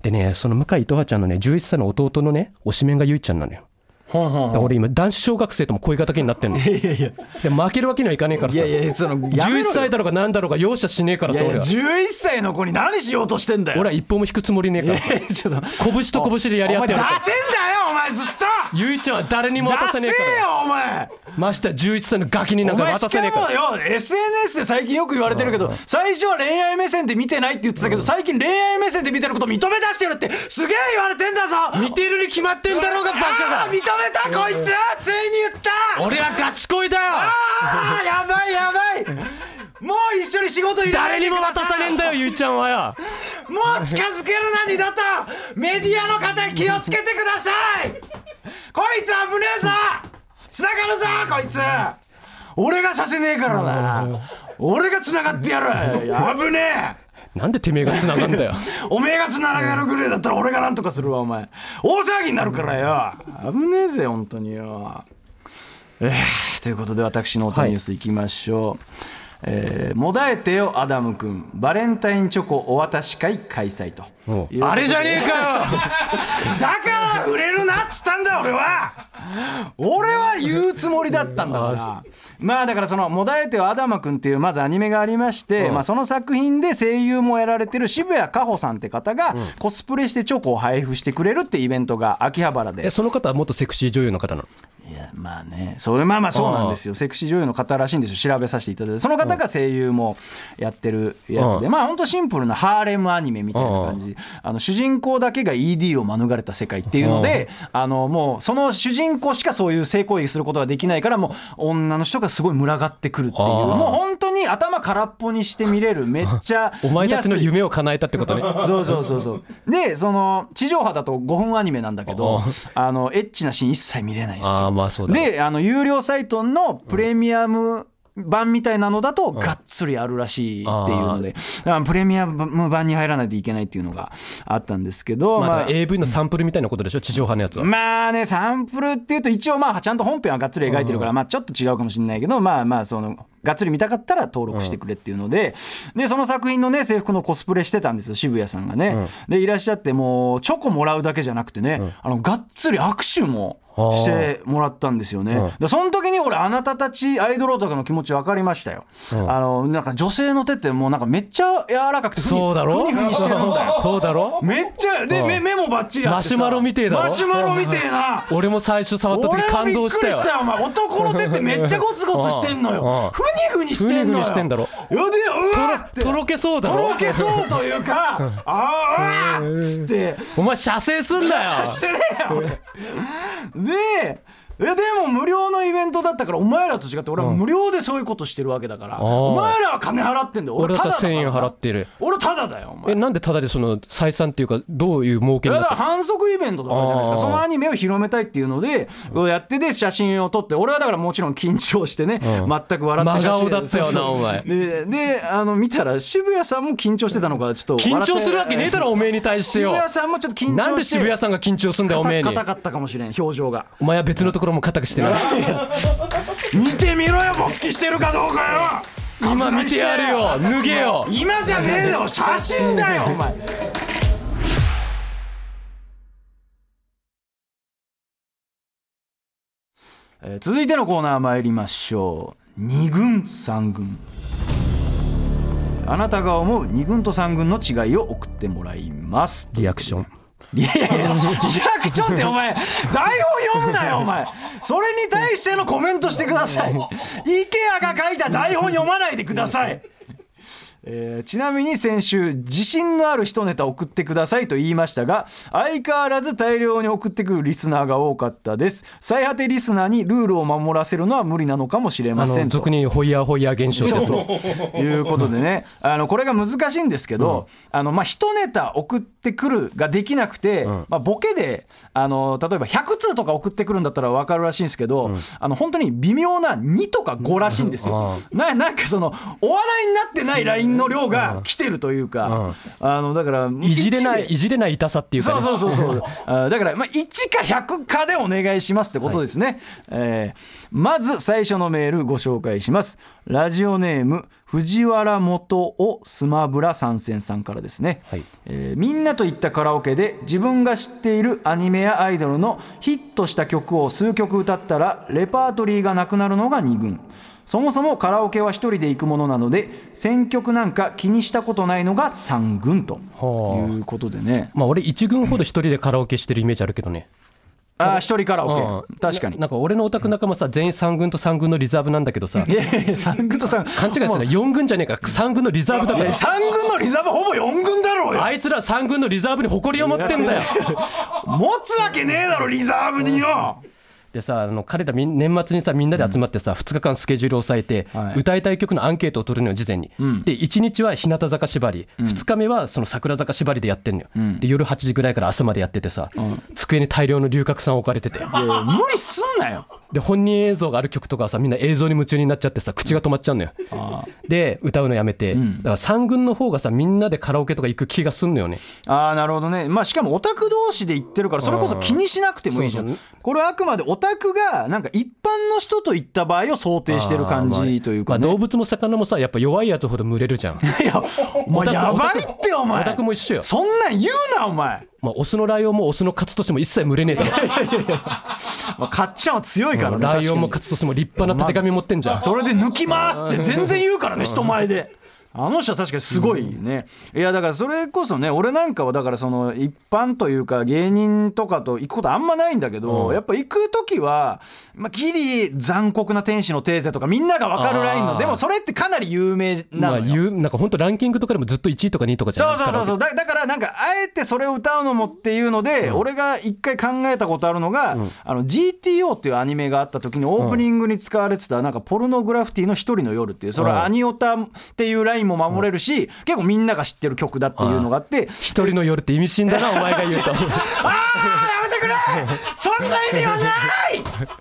でね、その向井とはちゃんのねじゅういっさいの弟のね推しメンがゆいちゃんなのよ。ほんほんほん、俺今男子小学生とも恋敵になってんの。いやいやいや、で負けるわけにはいかねえからさ。いやいや、そのじゅういっさいだろうが何だろうが容赦しねえからさ。俺はじゅういっさいの子に何しようとしてんだよ。 俺は一歩も引くつもりねえからさ。いやいや、ちょっと拳と拳でやり合ってやるから。 お前出せんだよお前ずっと。 ゆいちゃんは誰にも渡せねえから。 出せよお前。 ましてじゅういっさいのガキになんか渡せねえから。 お前しかもよ エスエヌエス で最近よく言われてるけど、最初は恋愛目線で見てないって言ってたけど、最近恋愛目線で見てること認め出してるってすげえ言われてんだぞ。 見てるに決まってんだろうがバカが。 認めたこいつ。ついに言った。 俺はガチ恋だよ。 あーやばいやばい。もう一緒に仕事入れ誰にも渡さねえんだよゆいちゃんはよ。 もう近づけるな二度と。メディアの方気をつけてください。こいつ危ねえぞ。繋がるぞこいつ。俺がさせねえからな。俺が繋がってやる。危ねえ。なんでてめえが繋がんだよ。 おめえが繋がるぐらいだったら俺がなんとかするわ。お前大騒ぎになるからよ。危ねえぜ本当によ。えー、ということで私のオタニュースいきましょう、はい。えー、もだえてよアダムくんバレンタインチョコお渡し会開催と。 あれじゃねえかよ。 だから売れるなっつったんだ俺は。俺は言うつもりだったんだから。まあだからそのもだえてよアダムくんっていうまずアニメがありまして、まあその作品で声優もやられてる渋谷かほさんって方がコスプレしてチョコを配布してくれるってイベントが秋葉原で。 え、その方は元セクシー女優の方なの？ いやまあね、それまあまあそうなんですよ。セクシー女優の方らしいんですよ。調べさせていただいて、その方が声優もやってるやつで、まあほんとシンプルなハーレムアニメみたいな感じ。あの主人公だけが イーディー を免れた世界っていうので、あのもうその主人公しかそういう性行為することができないから、もう女の人がすごい群がってくるっていう、もう本当に頭空っぽにして見れるめっちゃお前たちの夢を叶えたってことね。 そうそうそうそう。でその地上波だとごふんアニメなんだけど、あのエッチなシーン一切見れないんですよ。 あ、まあそうだ。 であの有料サイトのプレミアム版みたいなのだとがっつりあるらしいっていうので、プレミアム版に入らないといけないっていうのがあったんですけど、 まあ エーブイ のサンプルみたいなことでしょ、地上波のやつは。 まあね、サンプルっていうと一応まあちゃんと本編はがっつり描いてるから、まあちょっと違うかもしれないけど、まあまあそのがっつり見たかったら登録してくれっていうので、でその作品のね制服のコスプレしてたんですよ、渋谷さんがね。でいらっしゃって、もうチョコもらうだけじゃなくてね、あのがっつり握手もしてもらったんですよね。うん、でその時に俺あなたたちアイドルオタクの気持ち分かりましたよ。うん、あのなんか女性の手ってもうなんかめっちゃ柔らかくてそうだろ、 ふにふにしてるんだよ。 そうだろ、 めっちゃで、うん、目, 目もバッチリあってさ、 マシュマロみてえだろ。 マシュマロみてえな。 俺も最初触った時感動したよ。 俺もびっくりしたよ。お前男の手ってめっちゃゴツゴツしてんのよ。ふにふにしてんのよ。 ふにふにしてんだろ。 やでよ、うわってとろけそうだろ。 とろけそうというかああっつってお前射精すんだよ。 してねえよでえでも無料のイベントだったから、お前らと違って俺は無料でそういうことしてるわけだから、うん、お前らは金払ってんだよ。 俺ただせんえん払ってる。 俺ただだよお前。 えなんでただでその採算っていうかどういう儲けになってる？ 反則イベントとかじゃないですか。そのアニメを広めたいっていうのでやってで写真を撮って、俺はだからもちろん緊張してね、うん、全く笑って写真真顔だったよなお前。 で, であの見たら渋谷さんも緊張してたのか、ちょっと緊張するわけねえだろおめえに対してよ。 渋谷さんもちょっと緊張して、 なんで渋谷さんが緊張すんだよおめえに。 硬かったかもしれん表情が。 お前は別のところも硬くしてない。 見てみろよ勃起してるかどうかよ。 今見てやるよ、脱げよ。 今じゃねえよ、写真だよお前。えー、続いてのコーナー参りましょう。に軍さん軍。あなたが思うに軍とさん軍の違いを送ってもらいます。 リアクション。 いやいやいや、リアクションってお前台本読むなよお前。それに対してのコメントしてください。IKEA が書いた台本読まないでください。えー、ちなみに先週自信のある一ネタ送ってくださいと言いましたが、相変わらず大量に送ってくるリスナーが多かったです。最果てリスナーにルールを守らせるのは無理なのかもしれませんと。 俗にホイヤーホイヤー現象だということでね、あのこれが難しいんですけど、うん、あのまあ一ネタ送ってくるができなくて、うんまあ、ボケであの例えばひゃく通とか送ってくるんだったら分かるらしいんですけど、うん、あの本当に微妙なにとかごらしいんですよ。うん、な, なんかそのお笑いになってないラインンの量が来てるというか、うん、あのだからいじれないいじれない痛さっていうか、ね、 そうそうそうそうあだから、まあ、いちかひゃくかでお願いしますってことですね、はいえー、まず最初のメールご紹介します。ラジオネーム藤原元尾スマブラ参戦さんからですね、はいえー、みんなと行ったカラオケで自分が知っているアニメやアイドルのヒットした曲を数曲歌ったらレパートリーがなくなるのがに軍。そもそもカラオケは一人で行くものなので選曲なんか気にしたことないのがさん軍ということでね、 まあ、俺いち軍ほど一人でカラオケしてるイメージあるけどね。 ああ一人カラオケ、うん、確かにな, なんか俺のオタク仲間さ全員さん軍とさん軍のリザーブなんだけどさ、 いやいやさん軍とさん勘違いするね。よん軍じゃねえかさん軍のリザーブだから。 さん軍のリザーブほぼよん軍だろうよ。 あいつらさん軍のリザーブに誇りを持ってんだよ。 持つわけねえだろリザーブによ。 でさあの彼ら年末にさみんなで集まってさ、うん、ふつかかんスケジュールを押さえて、はい、歌いたい曲のアンケートを取るのよ事前に、うん、でいちにちは日向坂縛り、うん、ふつかめはその桜坂縛りでやってんのよ、うん、で夜はちじぐらいから朝までやっててさ、うん、机に大量の龍角散置かれてて、いやいや無理すんなよ。 で本人映像がある曲とかはさみんな映像に夢中になっちゃってさ口が止まっちゃうのよ、うん、で歌うのやめて、うん、だからさん軍の方がさみんなでカラオケとか行く気がすんのよね。 ああなるほどね、まあ、しかもオタク同士で行ってるからそれこそ気にしなくてもいいじゃん、うん、これはあくまでオタクがなんか一般の人と行った場合を想定してる感じというか、ねまあまあ、動物も魚もさやっぱ弱いやつほど群れるじゃん。 いやお前やばいってお前オタクも一緒よ。 そんなん言うなお前。 まあ、オスのライオンもオスのカツとしても一切群れねえだろ。 まあカッチャンは強いからね、 ライオンもカツとしても立派なたてがみ持ってんじゃん、まあ、 それで抜きますって全然言うからね人前で。あの人は確かにすごいね、うん、いやだからそれこそね俺なんかはだからその一般というか芸人とかと行くことあんまないんだけど、うん、やっぱ行く時はまあギリ残酷な天使のテーゼとかみんなが分かるラインのでもそれってかなり有名なのよ、まあ、 なんか本当ランキングとかでもずっといちいとかにいとかじゃない。 そうそうそうそう だ, だからなんかあえてそれを歌うのもっていうので、うん、俺が一回考えたことあるのが、うん、あの ジーティーオー っていうアニメがあった時にオープニングに使われてたなんかポルノグラフィティの一人の夜っていうそれはアニオタっていうラインも守れるし、うん結構みんなが知ってる曲だっていうのがあって一人の夜って意味深だなお前が言うと。あーやめてくれそんな意味はない違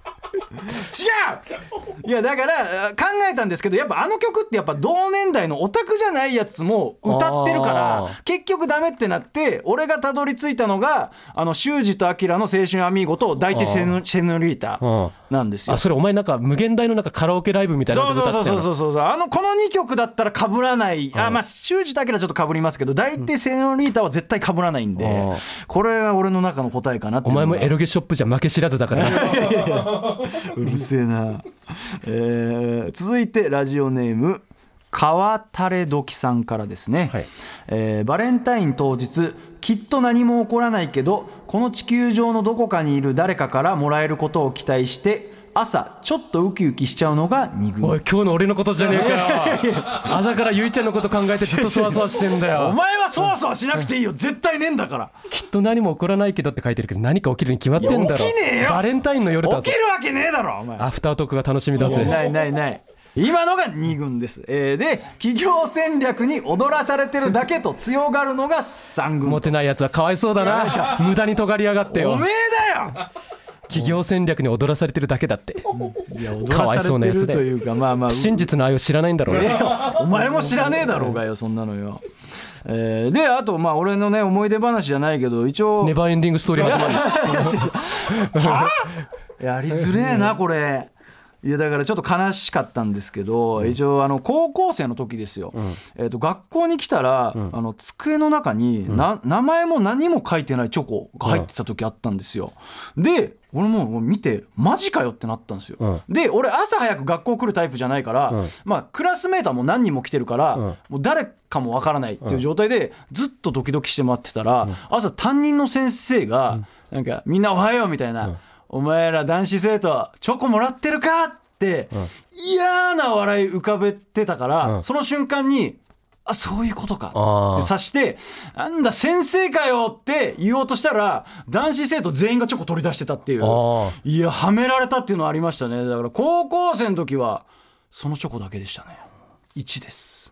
う。いやだから考えたんですけどやっぱあの曲ってやっぱ同年代のオタクじゃないやつも歌ってるから結局ダメってなって俺がたどり着いたのがあの修二とアキラの青春アミーゴと抱いてセノリータなんですよ。 あそれお前なんか無限大のなんかカラオケライブみたいなの歌ってたの。 そうそうそうそうあのこのにきょくだったら被らないあまあ修二とアキラちょっと被りますけど抱いてセノリータは絶対被らないんでこれが俺の中の答えかなっていう。 お前もエロゲショップじゃ負け知らずだからうるせえな、えー、続いてラジオネーム川垂時さんからですね、はいえー、バレンタイン当日きっと何も起こらないけどこの地球上のどこかにいる誰かからもらえることを期待して朝ちょっとウキウキしちゃうのがに軍。 おい今日の俺のことじゃねえかよ朝からゆいちゃんのこと考えてずっとそわそわしてんだよお前はそわそわしなくていいよ絶対ねえんだからきっと何も起こらないけどって書いてるけど何か起きるに決まってんだろ。 起きねえよバレンタインの夜だぞ。 起きるわけねえだろお前。 アフタートークが楽しみだぜ。 ないないない今のがに軍です、えー、で企業戦略に踊らされてるだけと強がるのがさん軍。 モテないやつはかわいそうだな無駄に尖りやがってよ。 おめえだよ企業戦略に踊らされてるだけだって。 いやかわいそうなやつでというか、まあまあ、 真実の愛を知らないんだろうね、 えー、お前も知らねえだろうがよそんなのよ、えー、であとまあ俺のね思い出話じゃないけど一応ネバーエンディングストーリー始まるはやりづれえなこれ。いやだからちょっと悲しかったんですけど、うん、一応あの高校生の時ですよ、うんえー、と学校に来たら、うん、あの机の中にな、うん、名前も何も書いてないチョコが入ってた時あったんですよ、うん、で俺も見てマジかよってなったんですよ、うん、で俺朝早く学校来るタイプじゃないから、うんまあ、クラスメーターも何人も来てるから、うん、もう誰かもわからないっていう状態でずっとドキドキして待ってたら、うん、朝担任の先生が、うん、なんかみんなおはようみたいな、うんお前ら男子生徒チョコもらってるかって、うん、嫌な笑い浮かべてたから、うん、その瞬間にあそういうことかって察してなんだ先生かよって言おうとしたら男子生徒全員がチョコ取り出してたっていういやはめられたっていうのありましたね。だから高校生の時はそのチョコだけでしたね。いちです。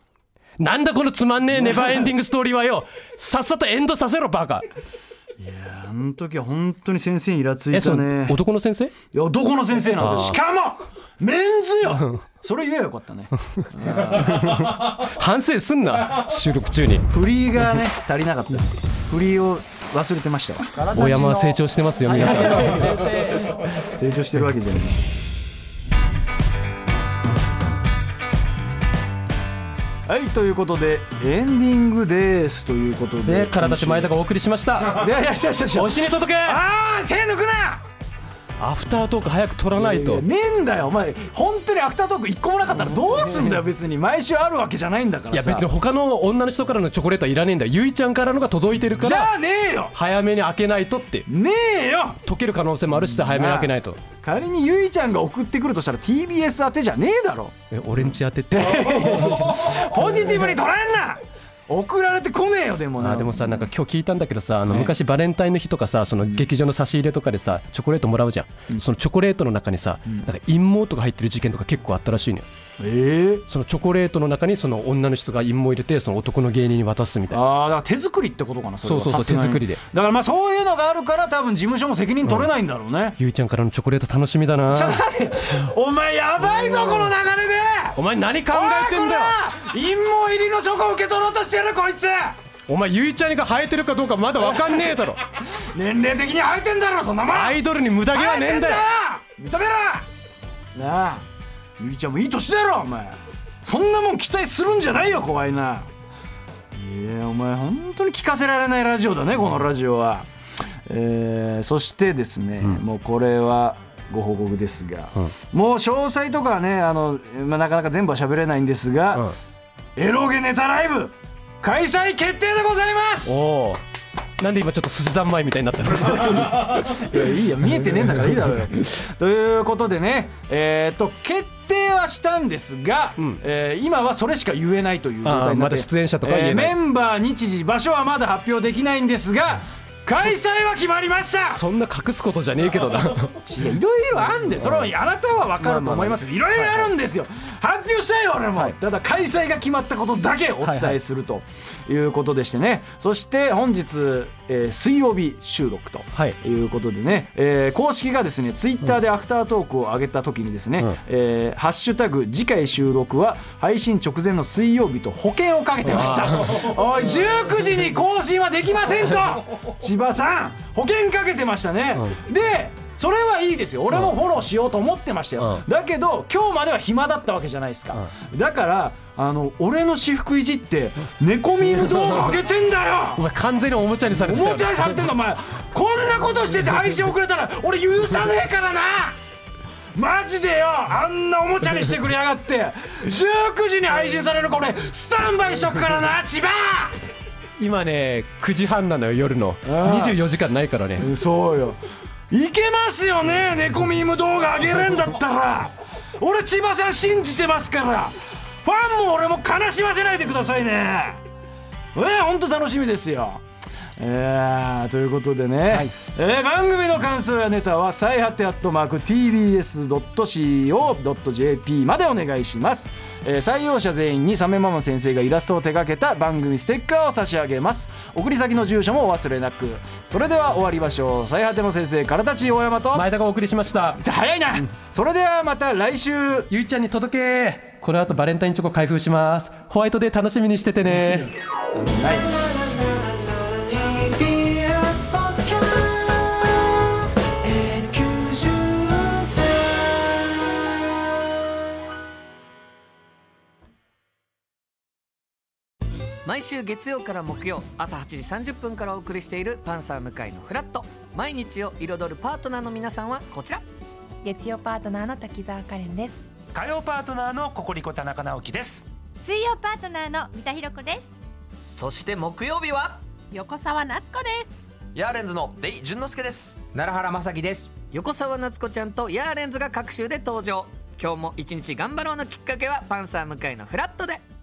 なんだこのつまんねえネバーエンディングストーリーはよさっさとエンドさせろバカ。 いやあの時は本当に先生にイラついえそたね。 男の先生？ いや男の先生なんですよ。しかもメンズよそれ言えばよかったね反省すんな収録中に。 フリーがね足りなかった。フリーを忘れてましたわ。 大山は成長してますよ皆さん。 成長してるわけじゃないです。はいということでエンディングですということで、 ね、体と前田がお送りしました。 いやいやいやいや推しに届け。 あー手抜くな。 アフタートーク早く取らないと。 いやいやねえんだよお前。本当にアフタートーク一個もなかったらどうすんだよ。別に毎週あるわけじゃないんだからさ。 いや別に他の女の人からのチョコレートはいらねえんだよ。ゆいちゃんからのが届いてるからじゃあねえよ。 早めに開けないとって。 ねえよ。 溶ける可能性もあるしさ早めに開けないと。 仮にゆいちゃんが送ってくるとしたら ティービーエス 宛てじゃねえだろ。 え俺んち当ててポジティブに捉えんな。送られてこねえよ。でもなあでもさなんか今日聞いたんだけどさあの昔バレンタインの日とかさその劇場の差し入れとかでさチョコレートもらうじゃん、うん、そのチョコレートの中にさ、うん、なんか陰謀とか入ってる事件とか結構あったらしいのよ。 えー、 そのチョコレートの中にその女の人が陰謀入れてその男の芸人に渡すみたいな。 ああだから手作りってことかな。それはそうそうそう手作りで。 だからまあそういうのがあるから多分事務所も責任取れないんだろうね、うん、 ゆいちゃんからのチョコレート楽しみだな。 ちょっと待ってお前やばいぞこの流れで。 お前何考えてんだよ。 陰謀入りのチョコを受け取ろうとしてるこいつ。 お前ゆいちゃんが生えてるかどうかまだ分かんねえだろ年齢的に生えてんだろそんなもん。 アイドルに無駄毛はねえんだよ。 認めろなあ。ゆいちゃんもいい年だろお前。そんなもん期待するんじゃないよ怖いな。いやお前本当に聞かせられないラジオだねこのラジオは、えー、そしてですね、うん、もうこれはご報告ですが、うん、もう詳細とかはねあの、まあ、なかなか全部は喋れないんですが、うん、エロゲネタライブ開催決定でございます。 おなんで今ちょっと寿司三昧みたいになったのいやいいや見えてねえんだからいいだろうよということでねえー、っと決定はしたんですが、うんえー、今はそれしか言えないという状態になってまだ出演者とか言えない、 えー、メンバー日時場所はまだ発表できないんですが開催は決まりました。 そんな隠すことじゃねえけどな違ういろいろあんでそれはあなたは分かると思いますけどいろいろあるんですよ。発表したいよ俺も、はい、ただ開催が決まったことだけお伝えするということでしてね、はいはい、そして本日、えー、水曜日収録ということでね、はいえー、公式がですねツイッターでアフタートークを上げた時にですね、うんえー、ハッシュタグ次回収録は配信直前の水曜日と保険をかけてましたおいじゅうくじに更新はできませんと千葉さん保険かけてましたね、うん、でそれはいいですよ俺もフォローしようと思ってましたよ、うん、だけど今日までは暇だったわけじゃないですか、うん、だからあの俺の私服いじって猫ミーム動画上げてんだよお前完全におもちゃにされてたよ、 おもちゃにされてんのお前こんなことしてて配信遅れたら俺許さねえからなマジでよあんなおもちゃにしてくれやがってじゅうくじに配信されるこれスタンバイしとくからな千葉今ねくじはんなのよ夜のにじゅうよじかんないからね。 そうよいけますよね猫ミーム動画上げれんだったら俺千葉さん信じてますからファンも俺も悲しませないでくださいね。えー、ほんと楽しみですよ。えー、ということでね、はいえー、番組の感想やネタは最果てアットマーク ティービーエスドットシーオードットジェーピー までお願いします、えー、採用者全員にサメママ先生がイラストを手掛けた番組ステッカーを差し上げます。送り先の住所もお忘れなく。それでは終わりましょう。最果ての先生からたち大山と前田がお送りしました。 早いな、うん、それではまた来週。 ゆいちゃんに届け。この後バレンタインチョコ開封します。ホワイトデー楽しみにしててねナイス毎週月曜から木曜朝はちじさんじゅっぷんからお送りしているパンサー向井のフラット。毎日を彩るパートナーの皆さんはこちら。 月曜パートナーの滝沢カレンです。 火曜パートナーのココリコ田中直樹です。 水曜パートナーの三田寛子です。 そして木曜日は横澤夏子です。 ヤーレンズのデイ淳之介です。 奈良原雅樹です。 横澤夏子ちゃんとヤーレンズが各週で登場。今日も一日頑張ろうのきっかけはパンサー向井のフラットで。